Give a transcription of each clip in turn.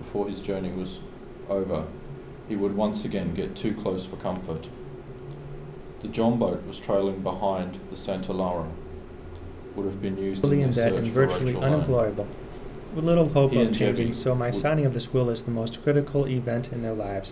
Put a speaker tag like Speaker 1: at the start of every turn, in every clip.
Speaker 1: before his journey was over, he would once again get too close for comfort. The John boat was trailing behind the Santa Lara. Would have been used in their search
Speaker 2: and
Speaker 1: for
Speaker 2: virtually
Speaker 1: Rachel Lane.
Speaker 2: unemployable, with little hope
Speaker 1: He
Speaker 2: of
Speaker 1: and
Speaker 2: changing,
Speaker 1: Jevy
Speaker 2: so my signing of this will is the most critical event in their lives.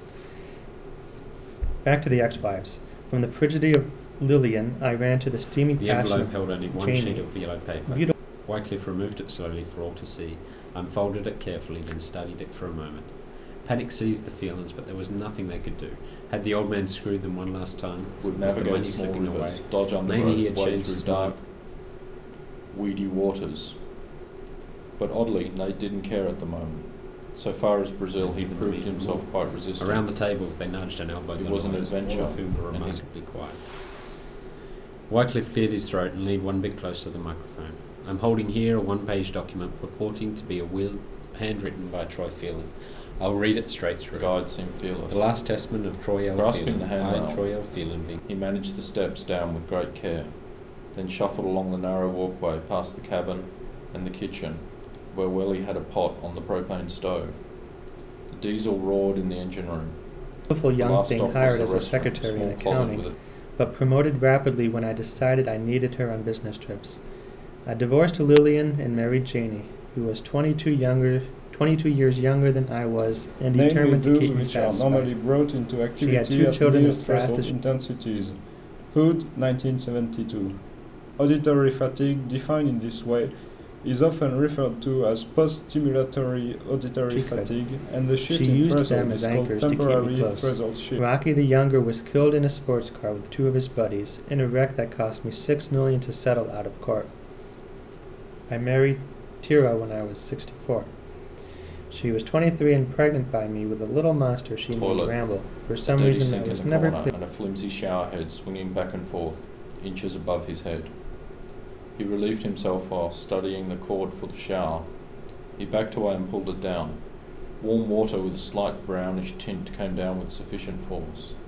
Speaker 2: Back to the ex-wives. From the frigidity of Lillian, I ran to the steamy
Speaker 3: The
Speaker 2: passion
Speaker 3: envelope
Speaker 2: of
Speaker 3: held only one
Speaker 2: Janie.
Speaker 3: sheet of yellow paper. Wycliffe removed it slowly for all to see, unfolded it carefully, then studied it for a moment. Panic seized the feelings, but there was nothing they could do. Had the old man screwed them one last time?
Speaker 1: Would
Speaker 3: Was the money
Speaker 1: navigate small
Speaker 3: slipping
Speaker 1: rivers,
Speaker 3: away?
Speaker 1: dodge
Speaker 3: Maybe
Speaker 1: undergrowth,
Speaker 3: he had
Speaker 1: wade
Speaker 3: changed
Speaker 1: through
Speaker 3: his
Speaker 1: dark,
Speaker 3: mind.
Speaker 1: weedy waters. But oddly, Nate didn't care at the moment. So far as Brazil, he
Speaker 3: Even
Speaker 1: proved
Speaker 3: even
Speaker 1: himself
Speaker 3: more.
Speaker 1: quite resistant.
Speaker 3: Around the tables they nudged and elbowed
Speaker 1: It
Speaker 3: the
Speaker 1: was an
Speaker 3: lawyers,
Speaker 1: adventure,
Speaker 3: all of whom were
Speaker 1: and he-
Speaker 3: remarkably quiet. Wycliffe cleared his throat and leaned one bit closer to the microphone. I'm holding here a one-page document purporting to be a will handwritten by Troy Phelan. I'll read it straight through.
Speaker 1: The guide seemed fearless.
Speaker 3: The last testament of Troy L.
Speaker 1: Grasping
Speaker 3: Phelan,
Speaker 1: the handrail,
Speaker 3: I, Troy L. Phelan, being...
Speaker 1: He managed the steps down with great care, then shuffled along the narrow walkway past the cabin and the kitchen, where Welly had a pot on the propane stove. The diesel roared in the engine room.
Speaker 2: Beautiful
Speaker 1: The
Speaker 2: young
Speaker 1: last
Speaker 2: thing
Speaker 1: stop was
Speaker 2: hired
Speaker 1: the
Speaker 2: as a
Speaker 1: restaurant,
Speaker 2: secretary in
Speaker 1: small closet
Speaker 2: accounting,
Speaker 1: with a
Speaker 2: but promoted rapidly when I decided I needed her on business trips. I divorced Lillian and married Janie, who was 22 years younger than I was, and determined to keep me
Speaker 4: which are
Speaker 2: satisfied.
Speaker 4: normally brought into
Speaker 2: She had
Speaker 4: activity
Speaker 2: 2
Speaker 4: at
Speaker 2: children
Speaker 4: near
Speaker 2: as fast
Speaker 4: threshold
Speaker 2: as
Speaker 4: intensities. Hood, 1972. Auditory fatigue, defined in this way, is often referred to as post-stimulatory auditory fatigue, and the shift
Speaker 2: she
Speaker 4: in
Speaker 2: used
Speaker 4: threshold
Speaker 2: them
Speaker 4: is
Speaker 2: as
Speaker 4: called
Speaker 2: anchors to keep me
Speaker 4: temporary
Speaker 2: close.
Speaker 4: threshold shift.
Speaker 2: Rocky the Younger was killed in a sports car with 2 of his buddies, in a wreck that cost me $6 million to settle out of court. I married Tira when I was 64. She was 23 and pregnant by me with a little monster she named Ramble. For some reason that was never clear.
Speaker 1: And a flimsy shower head swinging back and forth, inches above his head. He relieved himself while studying the cord for the shower. He backed away and pulled it down. Warm water with a slight brownish tint came down with sufficient force.